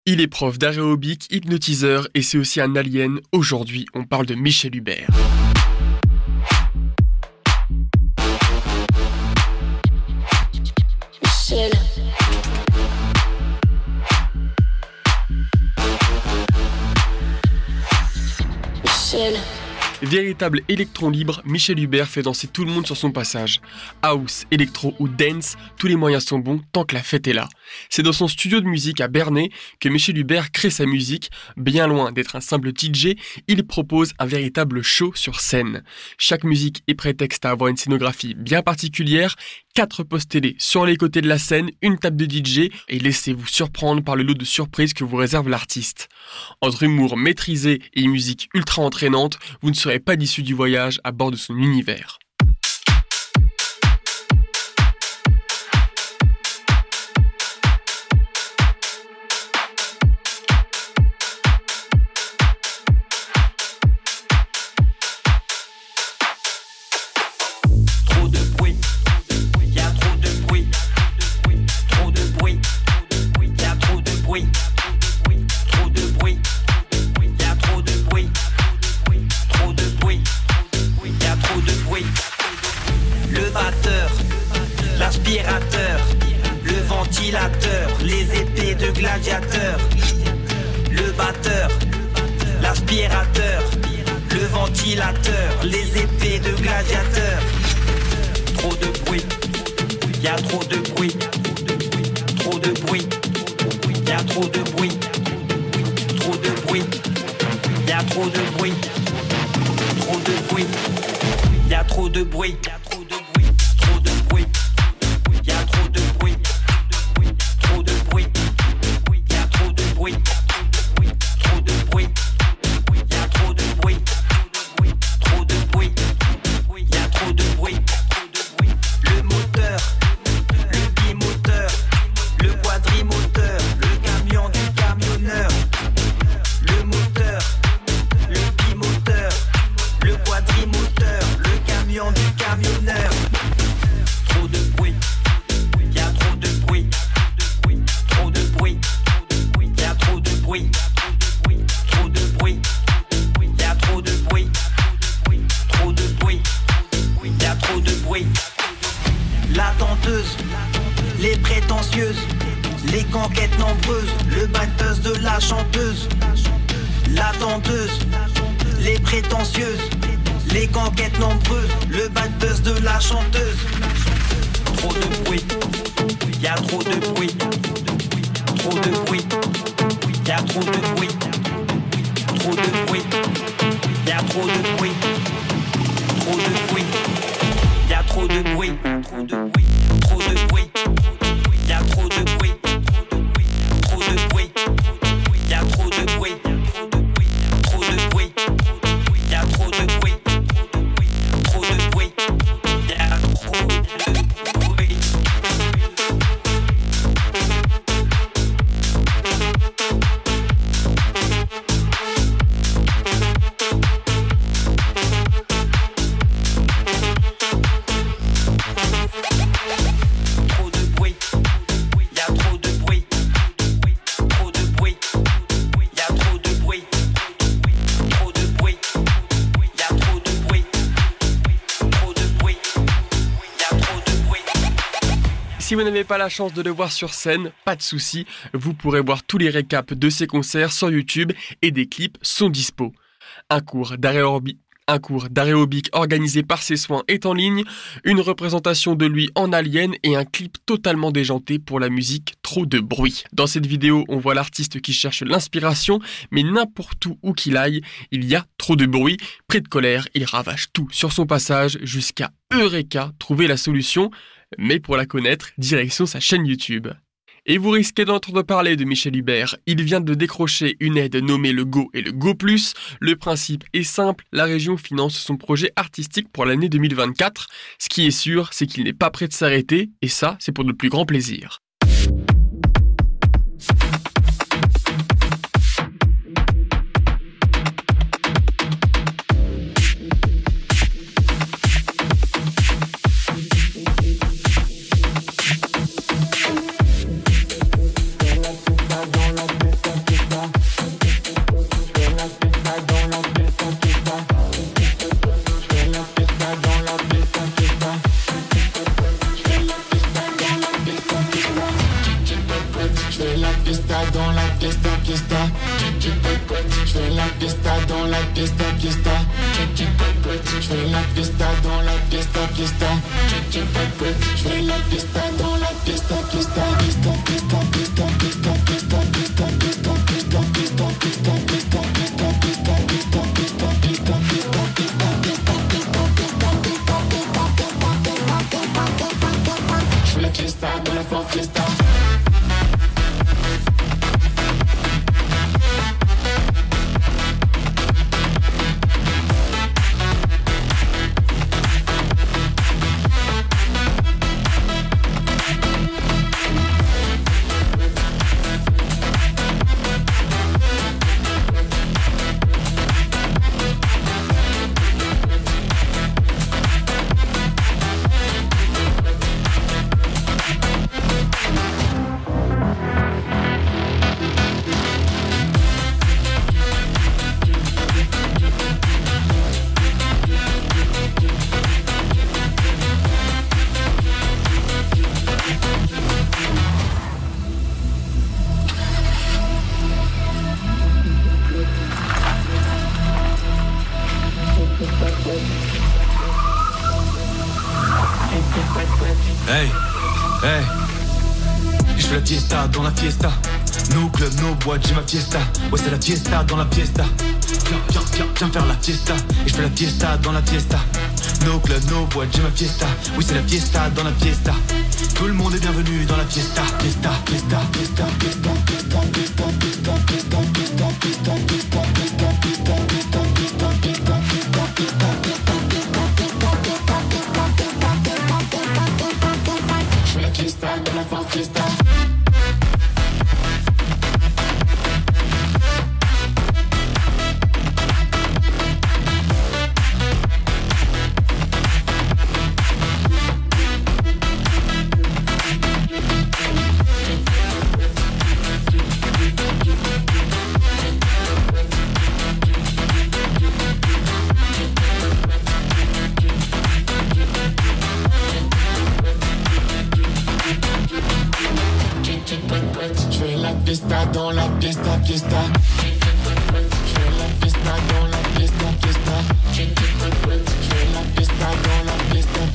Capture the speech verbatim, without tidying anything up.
Il est prof d'aérobic, hypnotiseur et c'est aussi un alien. Aujourd'hui, on parle de Michel Hubert. Michel. Michel. Véritable électron libre, Michel Hubert fait danser tout le monde sur son passage. House, électro ou dance, tous les moyens sont bons tant que la fête est là. C'est dans son studio de musique à Bernay que Michel Hubert crée sa musique. Bien loin d'être un simple D J, il propose un véritable show sur scène. Chaque musique est prétexte à avoir une scénographie bien particulière, quatre postes télé sur les côtés de la scène, une table de D J et laissez-vous surprendre par le lot de surprises que vous réserve l'artiste. Entre humour maîtrisé et musique ultra entraînante, vous ne serez pas déçu du voyage à bord de son univers. L'aspirateur, le ventilateur, les épées de gladiateur. Le batteur, l'aspirateur, le ventilateur, les épées de gladiateur. Trop de bruit, y a trop de bruit. Trop de bruit, y a trop de bruit. Trop de bruit, y a trop de bruit. Trop de bruit, y a trop de bruit. La tenteuse, les prétentieuses, les conquêtes nombreuses, le bad buzz de la chanteuse. La tenteuse, les prétentieuses, les conquêtes nombreuses, le bad buzz de la chanteuse. Trop de bruit, y a trop de bruit. Trop de bruit, y a trop de bruit. Trop de bruit, y a trop de bruit. Trop de bruit, y a trop de bruit. Trop de bruit, trop de bruit. Y a trop de bruit. Trop de bruit, y a trop de bruit. Trop de bruit, y a trop de bruit. Trop de bruit, y a trop de bruit. Si vous n'avez pas la chance de le voir sur scène, pas de souci, vous pourrez voir tous les récaps de ses concerts sur YouTube et des clips sont dispo. Un cours d'aérobic, un cours d'aérobic organisé par ses soins est en ligne, une représentation de lui en alien et un clip totalement déjanté pour la musique Trop de bruit. Dans cette vidéo, on voit l'artiste qui cherche l'inspiration, mais n'importe où où qu'il aille, il y a trop de bruit. Pris de colère, il ravage tout sur son passage jusqu'à Eureka, trouver la solution. Mais pour la connaître, direction sa chaîne YouTube. Et vous risquez d'entendre parler de Michel Hubert. Il vient de décrocher une aide nommée le Go et le Go Plus. Le principe est simple, la région finance son projet artistique pour l'année deux mille vingt-quatre. Ce qui est sûr, c'est qu'il n'est pas prêt de s'arrêter, et ça, c'est pour le plus grand plaisir. Dans la Hey, hey, je fais la fiesta dans la fiesta. Nos clubs, nos boîtes, j'ai ma fiesta. Ouais, c'est la fiesta dans la fiesta. Viens, viens, viens, viens faire la fiesta. Et je fais la fiesta dans la fiesta. Nos clubs, nos boîtes, j'ai ma fiesta. Oui, c'est la fiesta dans la fiesta. Tout le monde est bienvenu dans la fiesta. Fiesta, fiesta, fiesta, fiesta, fiesta, fiesta, fiesta, fiesta, fiesta, fiesta, fiesta, fiesta, fiesta, fiesta, fiesta, fiesta, fiesta, fiesta. Je fais la fiesta dans la forte fiesta. Dans la fiesta, fiesta. Je fais la fiesta dans la fiesta, fiesta. Je fais la fiesta dans la fiesta,